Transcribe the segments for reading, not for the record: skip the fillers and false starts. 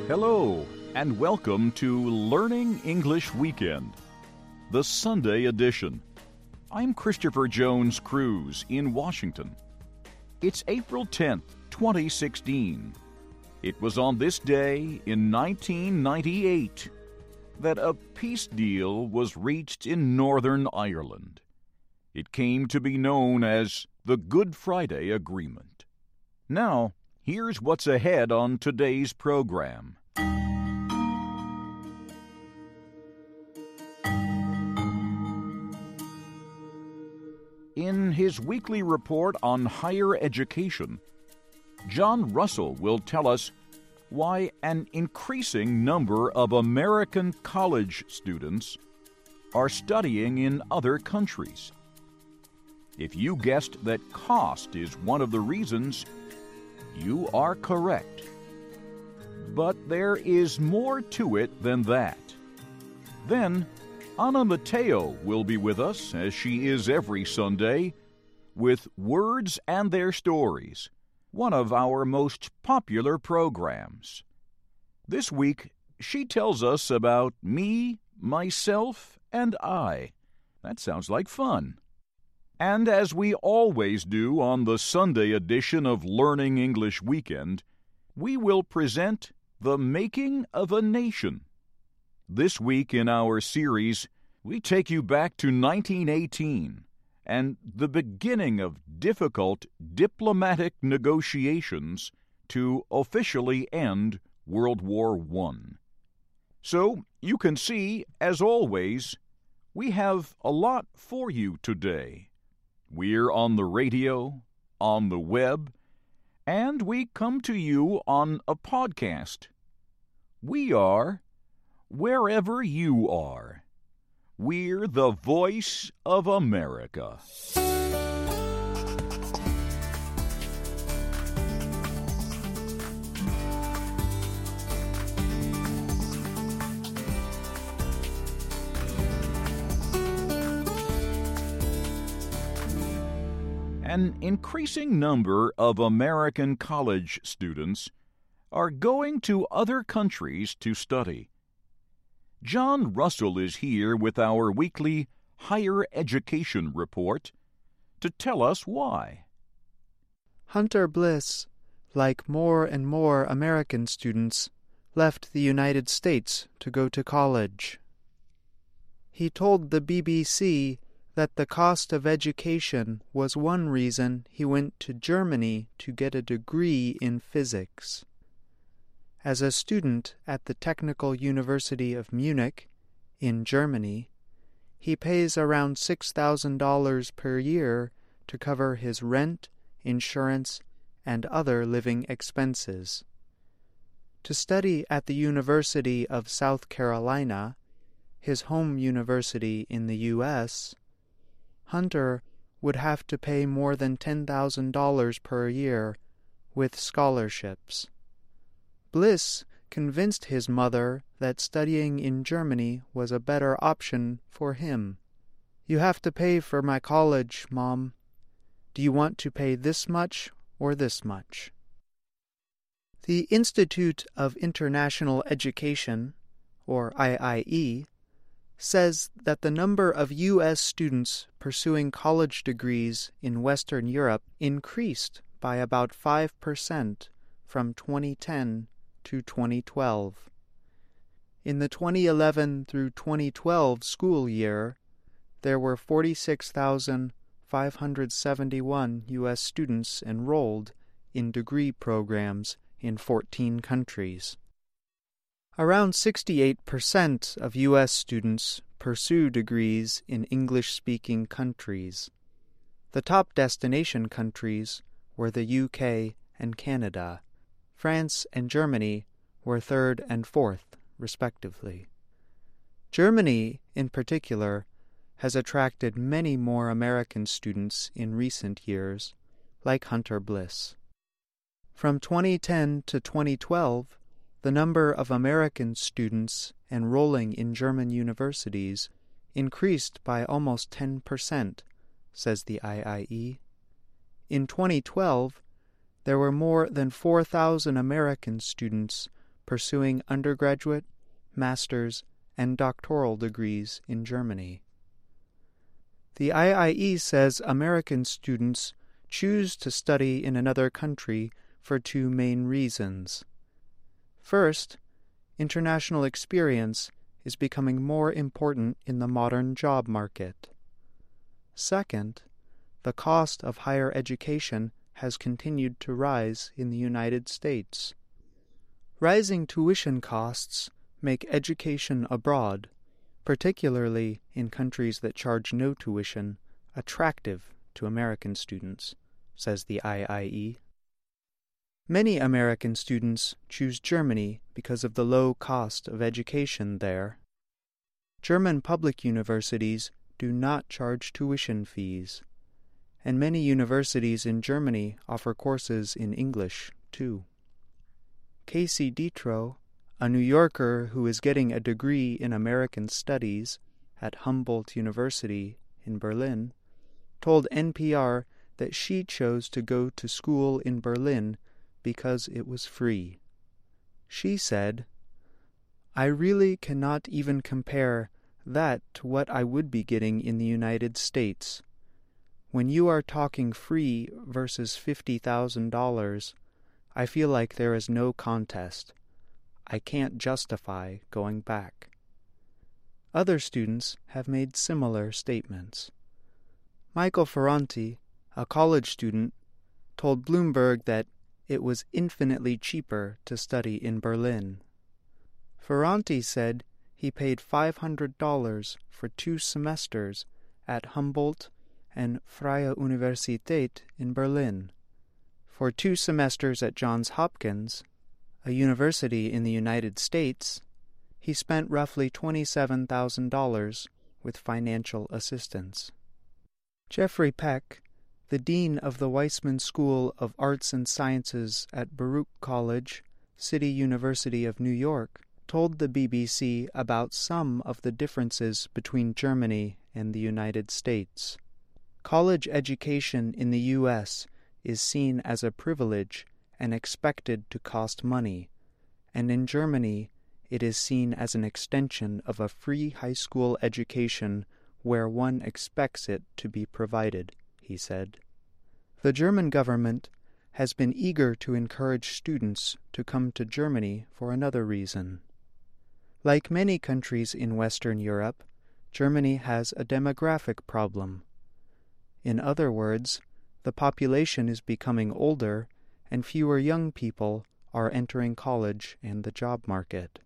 Hello, and welcome to Learning English Weekend, the Sunday edition. I'm Christopher Jones Cruz in Washington. It's April 10th, 2016. It was on this day in 1998 that a peace deal was reached in Northern Ireland. It came to be known as the Good Friday Agreement. Now, here's what's ahead on today's program. In his weekly report on higher education, John Russell will tell us why an increasing number of American college students are studying in other countries. If you guessed that cost is one of the reasons, you are correct. But there is more to it than that. Then, Anna Mateo will be with us, as she is every Sunday, with Words and Their Stories, one of our most popular programs. This week, she tells us about me, myself, and I. That sounds like fun. And as we always do on the Sunday edition of Learning English Weekend, we will present The Making of a Nation. This week in our series, we take you back to 1918 and the beginning of difficult diplomatic negotiations to officially end World War I. So, you can see, as always, we have a lot for you today. We're on the radio, on the web, and we come to you on a podcast. We are wherever you are. We're the voice of America. An increasing number of American college students are going to other countries to study. John Russell is here with our weekly Higher Education Report to tell us why. Hunter Bliss, like more and more American students, left the United States to go to college. He told the BBC that the cost of education was one reason he went to Germany to get a degree in physics. As a student at the Technical University of Munich, in Germany, he pays around $6,000 per year to cover his rent, insurance, and other living expenses. To study at the University of South Carolina, his home university in the U.S., Hunter would have to pay more than $10,000 per year with scholarships. Bliss convinced his mother that studying in Germany was a better option for him. "You have to pay for my college, Mom. Do you want to pay this much or this much?" The Institute of International Education, or IIE, says that the number of U.S. students pursuing college degrees in Western Europe increased by about 5% from 2010 to 2012. In the 2011 through 2012 school year, there were 46,571 U.S. students enrolled in degree programs in 14 countries. Around 68% of U.S. students pursue degrees in English-speaking countries. The top destination countries were the UK and Canada. France and Germany were third and fourth, respectively. Germany, in particular, has attracted many more American students in recent years, like Hunter Bliss. From 2010 to 2012, the number of American students enrolling in German universities increased by almost 10%, says the IIE. In 2012, there were more than 4,000 American students pursuing undergraduate, master's, and doctoral degrees in Germany. The IIE says American students choose to study in another country for two main reasons. First, international experience is becoming more important in the modern job market. Second, the cost of higher education has continued to rise in the United States. Rising tuition costs make education abroad, particularly in countries that charge no tuition, attractive to American students, says the IIE. Many American students choose Germany because of the low cost of education there. German public universities do not charge tuition fees, and many universities in Germany offer courses in English, too. Casey Detro, a New Yorker who is getting a degree in American Studies at Humboldt University in Berlin, told NPR that she chose to go to school in Berlin because it was free. She said, "I really cannot even compare that to what I would be getting in the United States. When you are talking free versus $50,000, I feel like there is no contest. I can't justify going back." Other students have made similar statements. Michael Ferranti, a college student, told Bloomberg that it was infinitely cheaper to study in Berlin. Ferranti said he paid $500 for 2 semesters at Humboldt and Freie Universität in Berlin. For 2 semesters at Johns Hopkins, a university in the United States, he spent roughly $27,000 with financial assistance. Jeffrey Peck, the dean of the Weissman School of Arts and Sciences at Baruch College, City University of New York, told the BBC about some of the differences between Germany and the United States. College education in the U.S. is seen as a privilege and expected to cost money, and in Germany it is seen as an extension of a free high school education where one expects it to be provided, he said. The German government has been eager to encourage students to come to Germany for another reason. Like many countries in Western Europe, Germany has a demographic problem. In other words, the population is becoming older and fewer young people are entering college and the job market.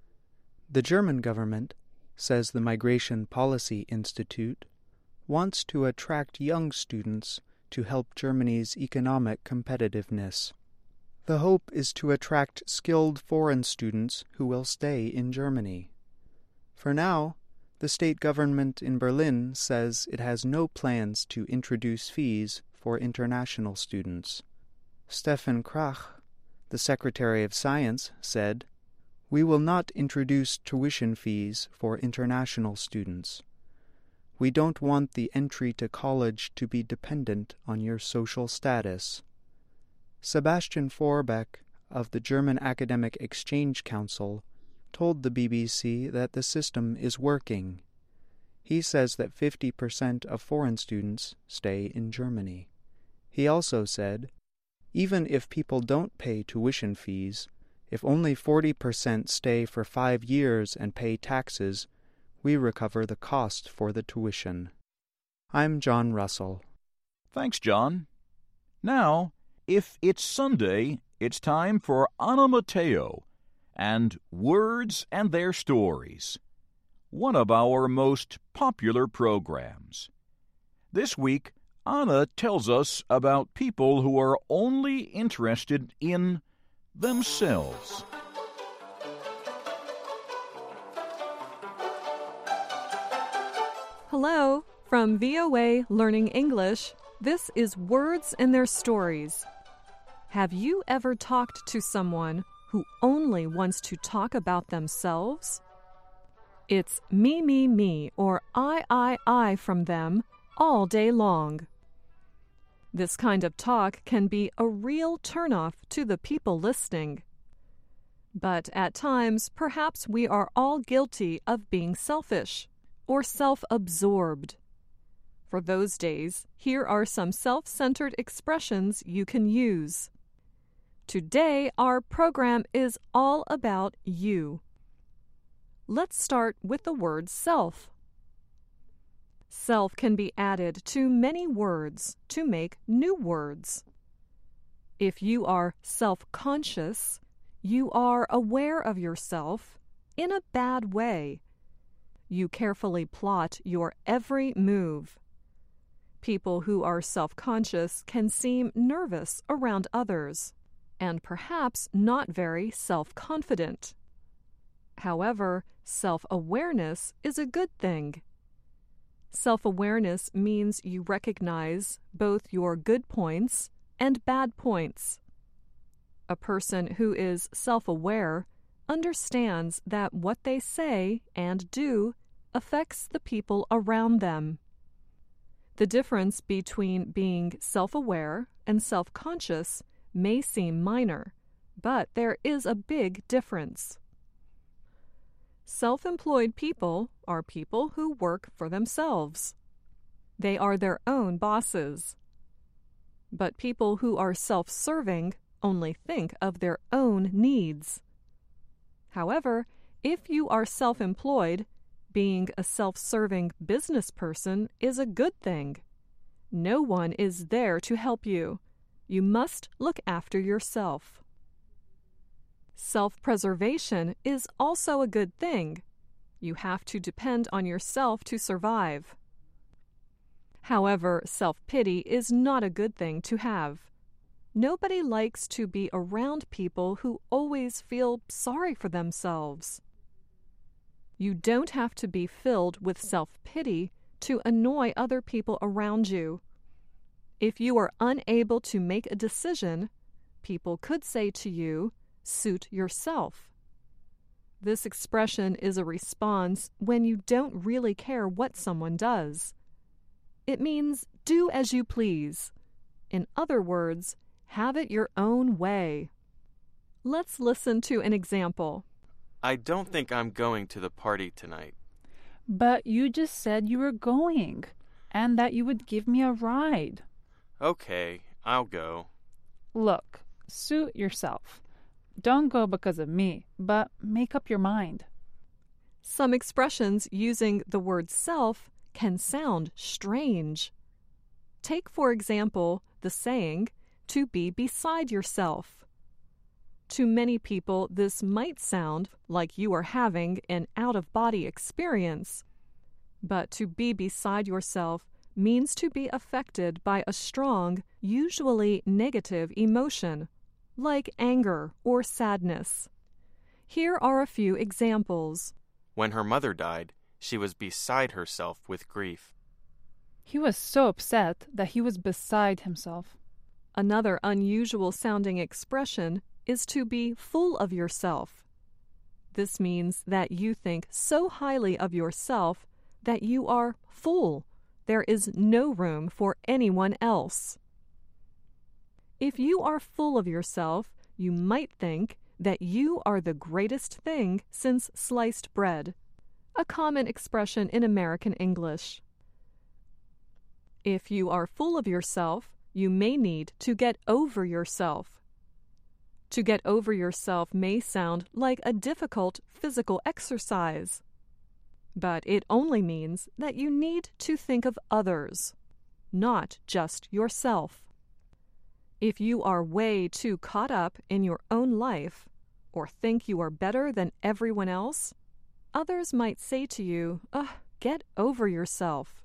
The German government, says the Migration Policy Institute, wants to attract young students to help Germany's economic competitiveness. The hope is to attract skilled foreign students who will stay in Germany. For now, the state government in Berlin says it has no plans to introduce fees for international students. Stefan Krach, the Secretary of Science, said, "We will not introduce tuition fees for international students. We don't want the entry to college to be dependent on your social status." Sebastian Forbeck of the German Academic Exchange Council told the BBC that the system is working. He says that 50% of foreign students stay in Germany. He also said, "Even if people don't pay tuition fees, if only 40% stay for 5 years and pay taxes, we recover the cost for the tuition." I'm John Russell. Thanks, John. Now, if it's Sunday, it's time for Anna Matteo and Words and Their Stories, one of our most popular programs. This week, Anna tells us about people who are only interested in themselves. Hello, from VOA Learning English, this is Words and Their Stories. Have you ever talked to someone who only wants to talk about themselves? It's me, or I from them all day long. This kind of talk can be a real turnoff to the people listening. But at times, perhaps we are all guilty of being selfish or self-absorbed. For those days, here are some self-centered expressions you can use. Today, our program is all about you. Let's start with the word self. Self can be added to many words to make new words. If you are self-conscious, you are aware of yourself in a bad way. You carefully plot your every move. People who are self-conscious can seem nervous around others, and perhaps not very self-confident. However, self-awareness is a good thing. Self-awareness means you recognize both your good points and bad points. A person who is self-aware understands that what they say and do affects the people around them. The difference between being self-aware and self-conscious may seem minor, but there is a big difference. Self-employed people are people who work for themselves. They are their own bosses. But people who are self-serving only think of their own needs. However, if you are self-employed, being a self-serving business person is a good thing. No one is there to help you. You must look after yourself. Self-preservation is also a good thing. You have to depend on yourself to survive. However, self-pity is not a good thing to have. Nobody likes to be around people who always feel sorry for themselves. You don't have to be filled with self-pity to annoy other people around you. If you are unable to make a decision, people could say to you, "Suit yourself." This expression is a response when you don't really care what someone does. It means do as you please. In other words, have it your own way. Let's listen to an example. I don't think I'm going to the party tonight. But you just said you were going, and that you would give me a ride. Okay, I'll go. Look, suit yourself. Don't go because of me, but make up your mind. Some expressions using the word self can sound strange. Take, for example, the saying, "to be beside yourself." To many people, this might sound like you are having an out-of-body experience. But to be beside yourself means to be affected by a strong, usually negative emotion, like anger or sadness. Here are a few examples. When her mother died, she was beside herself with grief. He was so upset that he was beside himself. Another unusual sounding expression is to be full of yourself. This means that you think so highly of yourself that you are full. There is no room for anyone else. If you are full of yourself, you might think that you are the greatest thing since sliced bread, a common expression in American English. If you are full of yourself, you may need to get over yourself. To get over yourself may sound like a difficult physical exercise, but it only means that you need to think of others, not just yourself. If you are way too caught up in your own life or think you are better than everyone else, others might say to you, "Get over yourself."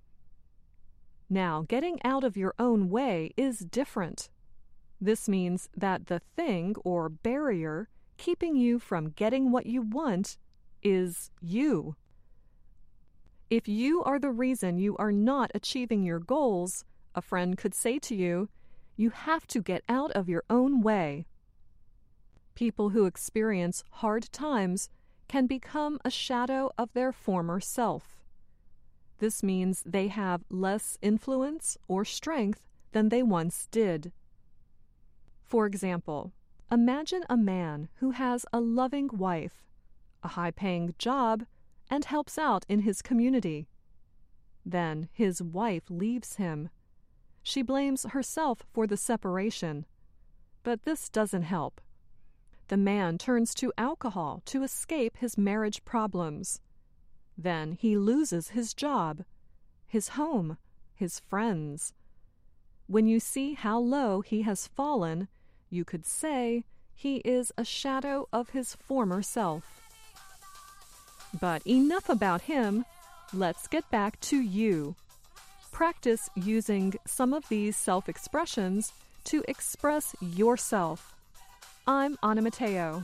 Now, getting out of your own way is different. This means that the thing or barrier keeping you from getting what you want is you. If you are the reason you are not achieving your goals, a friend could say to you, "You have to get out of your own way." People who experience hard times can become a shadow of their former self. This means they have less influence or strength than they once did. For example, Imagine a man who has a loving wife, a high-paying job, and helps out in his community. Then his wife leaves him. She blames herself for the separation, but this doesn't help. The man turns to alcohol to escape his marriage problems. Then he loses his job, his home, his friends. When you see how low he has fallen, you could say he is a shadow of his former self. But enough about him. Let's get back to you. Practice using some of these self-expressions to express yourself. I'm Anna Mateo.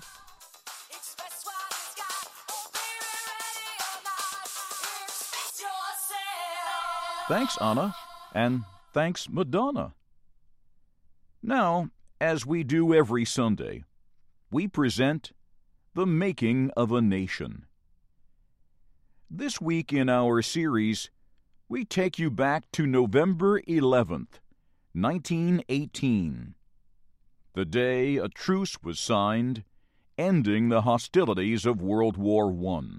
Thanks, Anna, and thanks, Madonna. Now, as we do every Sunday, we present The Making of a Nation. This week in our series, we take you back to November 11th, 1918, the day a truce was signed, ending the hostilities of World War I.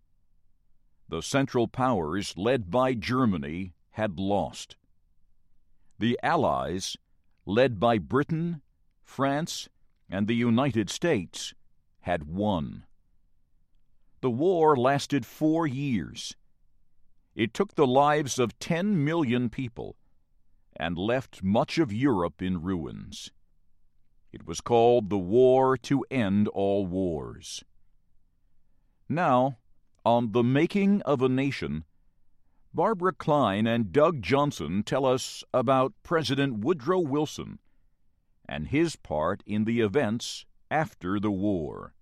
The Central Powers, led by Germany, had lost. The Allies, led by Britain, France, and the United States, had won. The war lasted 4 years. It took the lives of 10 million people and left much of Europe in ruins. It was called the War to End All Wars. Now, on The Making of a Nation, Barbara Klein and Doug Johnson tell us about President Woodrow Wilson and his part in the events after the war.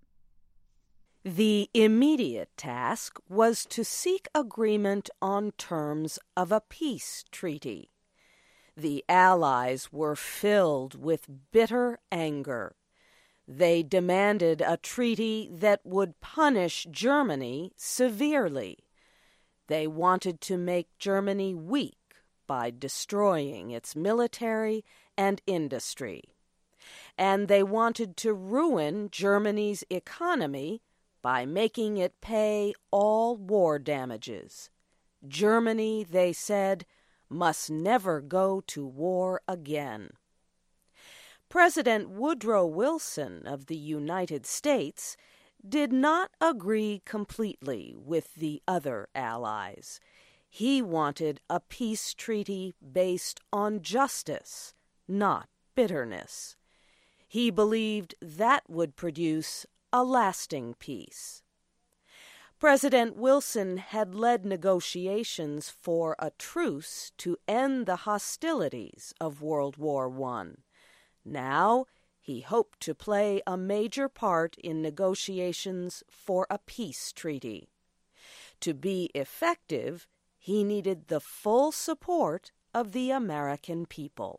The immediate task was to seek agreement on terms of a peace treaty. The Allies were filled with bitter anger. They demanded a treaty that would punish Germany severely. They wanted to make Germany weak by destroying its military and industry. And they wanted to ruin Germany's economy by making it pay all war damages. Germany, they said, must never go to war again. President Woodrow Wilson of the United States did not agree completely with the other allies. He wanted a peace treaty based on justice, not bitterness. He believed that would produce a lasting peace. President Wilson had led negotiations for a truce to end the hostilities of World War I. Now, he hoped to play a major part in negotiations for a peace treaty. To be effective, he needed the full support of the American people.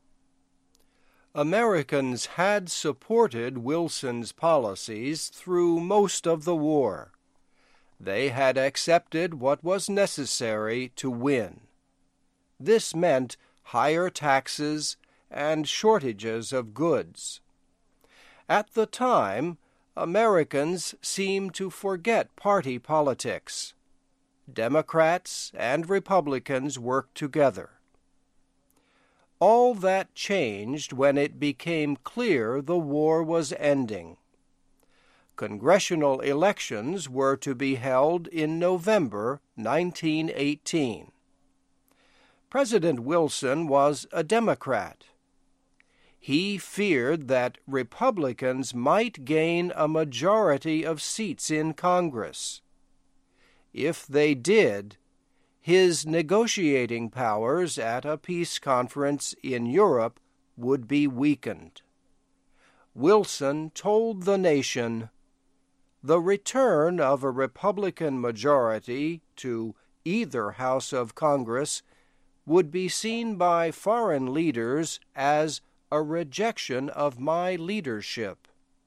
Americans had supported Wilson's policies through most of the war. They had accepted what was necessary to win. This meant higher taxes and shortages of goods. At the time, Americans seemed to forget party politics. Democrats and Republicans worked together. All that changed when it became clear the war was ending. Congressional elections were to be held in November 1918. President Wilson was a Democrat. He feared that Republicans might gain a majority of seats in Congress. If they did, his negotiating powers at a peace conference in Europe would be weakened. Wilson told the nation, "The return of a Republican majority to either House of Congress would be seen by foreign leaders as a rejection of my leadership."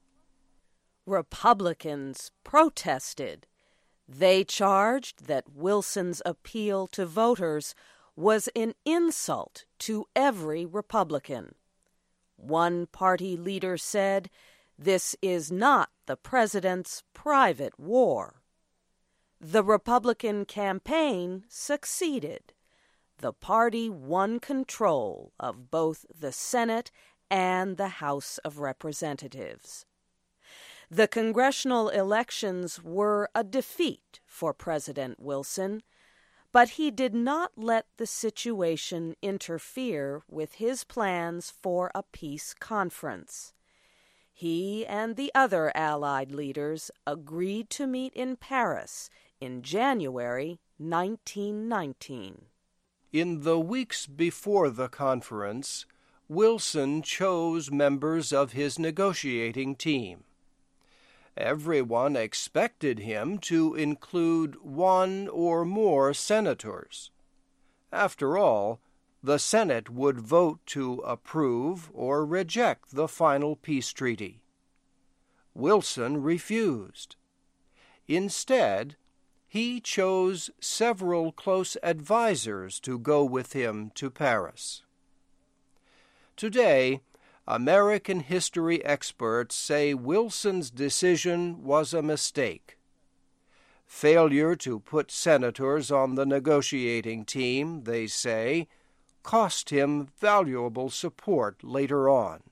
Republicans protested. They charged that Wilson's appeal to voters was an insult to every Republican. One party leader said, "This is not the president's private war." The Republican campaign succeeded. The party won control of both the Senate and the House of Representatives. The congressional elections were a defeat for President Wilson, but he did not let the situation interfere with his plans for a peace conference. He and the other Allied leaders agreed to meet in Paris in January 1919. In the weeks before the conference, Wilson chose members of his negotiating team. Everyone expected him to include one or more senators. After all, the Senate would vote to approve or reject the final peace treaty. Wilson refused. Instead, he chose several close advisers to go with him to Paris. Today, American history experts say Wilson's decision was a mistake. Failure to put senators on the negotiating team, they say, cost him valuable support later on.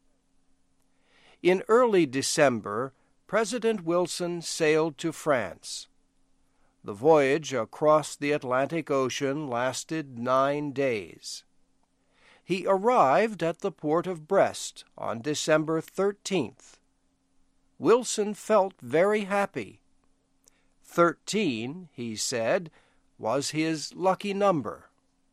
In early December, President Wilson sailed to France. The voyage across the Atlantic Ocean lasted 9 days. He arrived at the port of Brest on December 13th. Wilson felt very happy. 13, he said, was his lucky number.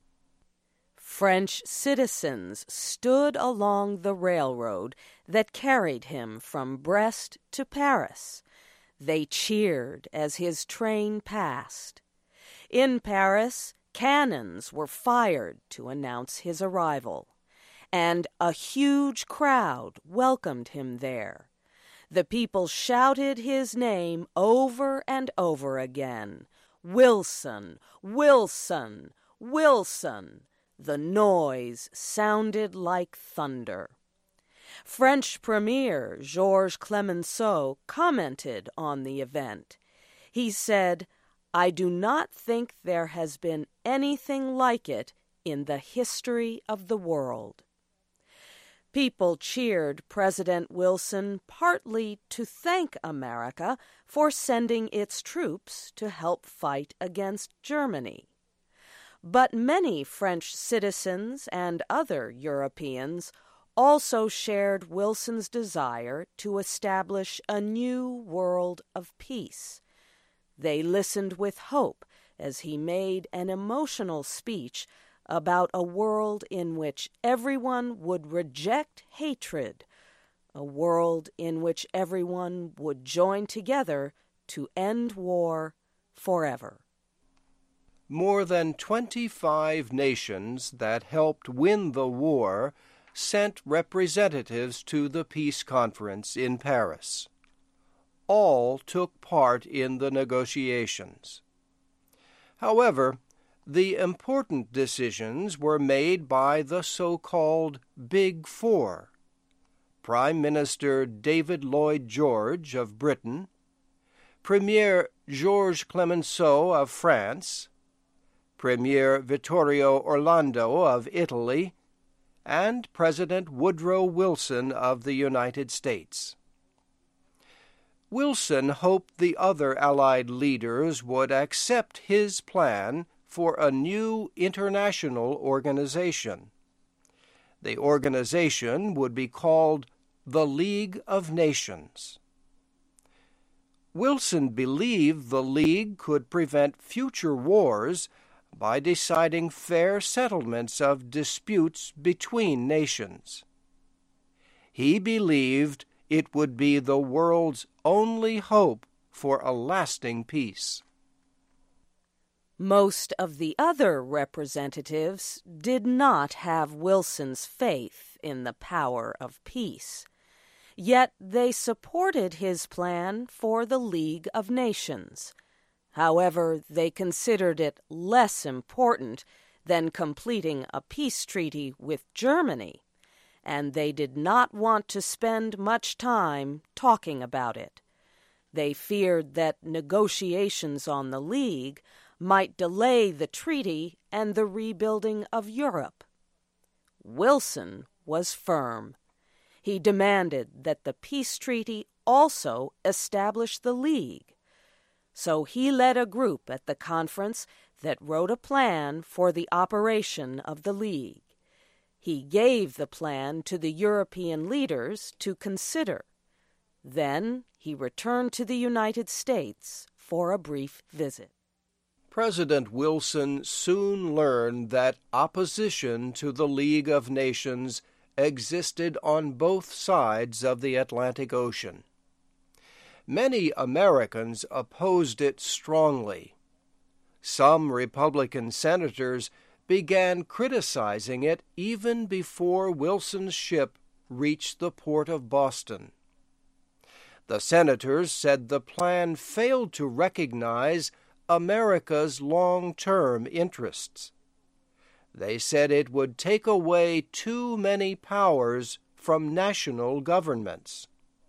French citizens stood along the railroad that carried him from Brest to Paris. They cheered as his train passed. In Paris, cannons were fired to announce his arrival, and a huge crowd welcomed him there. The people shouted his name over and over again, "Wilson, Wilson, Wilson." The noise sounded like thunder. French Premier Georges Clemenceau commented on the event. He said, "I do not think there has been anything like it in the history of the world." People cheered President Wilson partly to thank America for sending its troops to help fight against Germany. But many French citizens and other Europeans also shared Wilson's desire to establish a new world of peace. They listened with hope as he made an emotional speech about a world in which everyone would reject hatred, a world in which everyone would join together to end war forever. More than 25 nations that helped win the war sent representatives to the peace conference in Paris. All took part in the negotiations. However, the important decisions were made by the so-called Big Four: Prime Minister David Lloyd George of Britain, Premier Georges Clemenceau of France, Premier Vittorio Orlando of Italy, and President Woodrow Wilson of the United States. Wilson hoped the other Allied leaders would accept his plan for a new international organization. The organization would be called the League of Nations. Wilson believed the League could prevent future wars by deciding fair settlements of disputes between nations. He believed it would be the world's only hope for a lasting peace. Most of the other representatives did not have Wilson's faith in the power of peace, yet they supported his plan for the League of Nations. However, they considered it less important than completing a peace treaty with Germany, and they did not want to spend much time talking about it. They feared that negotiations on the League might delay the treaty and the rebuilding of Europe. Wilson was firm. He demanded that the peace treaty also establish the League. So he led a group at the conference that wrote a plan for the operation of the League. He gave the plan to the European leaders to consider. Then he returned to the United States for a brief visit. President Wilson soon learned that opposition to the League of Nations existed on both sides of the Atlantic Ocean. Many Americans opposed it strongly. Some Republican senators began criticizing it even before Wilson's ship reached the port of Boston. The senators said the plan failed to recognize America's long-term interests. They said it would take away too many powers from national governments.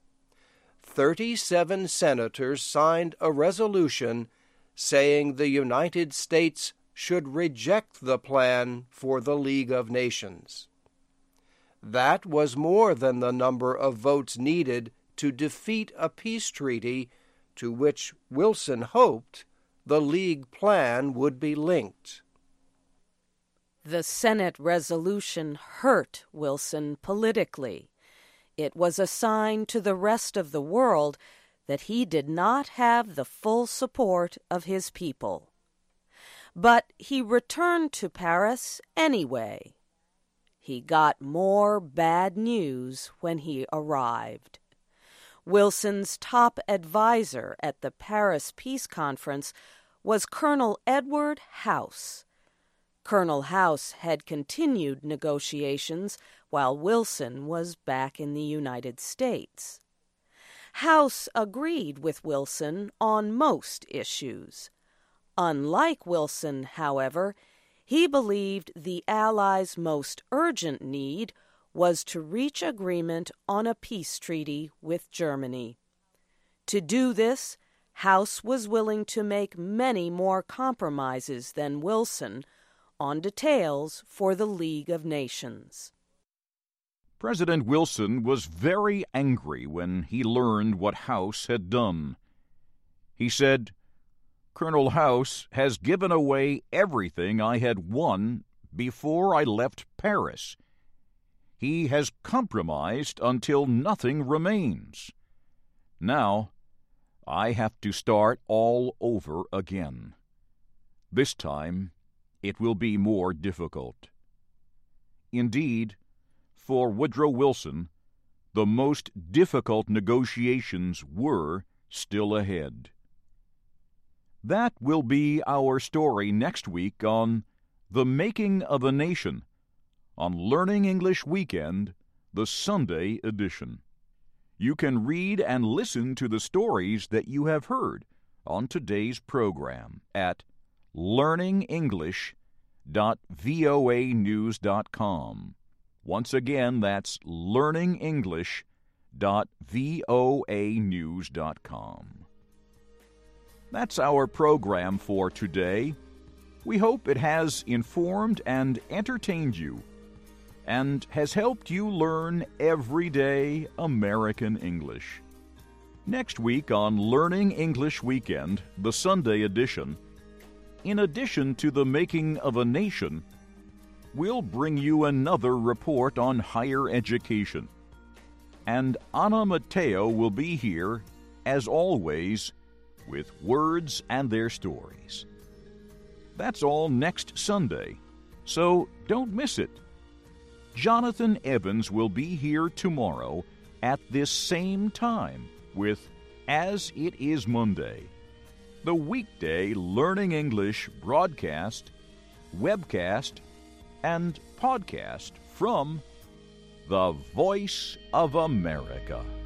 37 senators signed a resolution saying the United States should reject the plan for the League of Nations. That was more than the number of votes needed to defeat a peace treaty to which Wilson hoped the League plan would be linked. The Senate resolution hurt Wilson politically. It was a sign to the rest of the world that he did not have the full support of his people. But he returned to Paris anyway. He got more bad news when he arrived. Wilson's top advisor at the Paris Peace Conference was Colonel Edward House. Colonel House had continued negotiations while Wilson was back in the United States. House agreed with Wilson on most issues. Unlike Wilson, however, he believed the Allies' most urgent need was to reach agreement on a peace treaty with Germany. To do this, House was willing to make many more compromises than Wilson on details for the League of Nations. President Wilson was very angry when he learned what House had done. He said, "Colonel House has given away everything I had won before I left Paris. He has compromised until nothing remains. Now, I have to start all over again. This time, it will be more difficult." Indeed, for Woodrow Wilson, the most difficult negotiations were still ahead. That will be our story next week on The Making of a Nation, on Learning English Weekend, the Sunday edition. You can read and listen to the stories that you have heard on today's program at learningenglish.voanews.com. Once again, that's learningenglish.voanews.com. That's our program for today. We hope it has informed and entertained you and has helped you learn everyday American English. Next week on Learning English Weekend, the Sunday edition, in addition to The Making of a Nation, we'll bring you another report on higher education. And Anna Mateo will be here, as always, with words and their stories. That's all next Sunday, so don't miss it. Jonathan Evans will be here tomorrow at this same time with As It Is Monday, the weekday Learning English broadcast, webcast, and podcast from the Voice of America.